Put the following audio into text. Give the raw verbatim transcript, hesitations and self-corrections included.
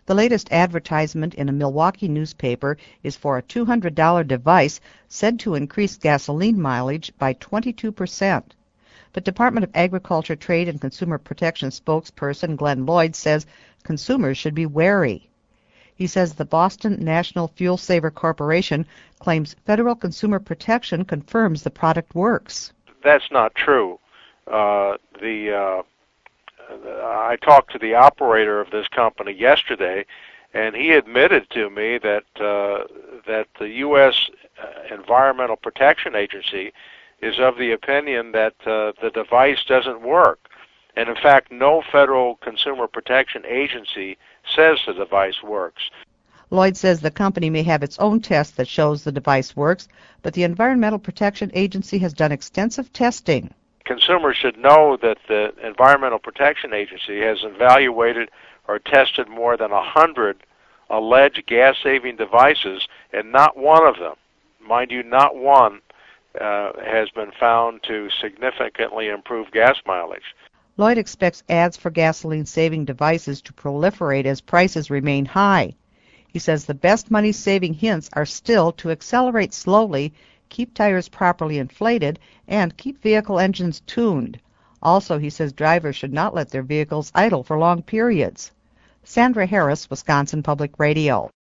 The latest advertisement in a Milwaukee newspaper is for a two hundred dollar device said to increase gasoline mileage by twenty-two percent. But Department of Agriculture, Trade, and Consumer Protection spokesperson Glenn Lloyd says consumers should be wary. He says the Boston National Fuel Saver Corporation claims federal consumer protection confirms the product works. That's not true. Uh, the uh, I talked to the operator of this company yesterday, and he admitted to me that uh, that the U S Environmental Protection Agency is of the opinion that uh, the device doesn't work. And in fact, no federal consumer protection agency says the device works. Lloyd says the company may have its own test that shows the device works, but the Environmental Protection Agency has done extensive testing. Consumers should know that the Environmental Protection Agency has evaluated or tested more than one hundred alleged gas-saving devices, and not one of them, mind you, not one, uh, has been found to significantly improve gas mileage. Lloyd expects ads for gasoline-saving devices to proliferate as prices remain high. He says the best money-saving hints are still to accelerate slowly, keep tires properly inflated, and keep vehicle engines tuned. Also, he says drivers should not let their vehicles idle for long periods. Sandra Harris, Wisconsin Public Radio.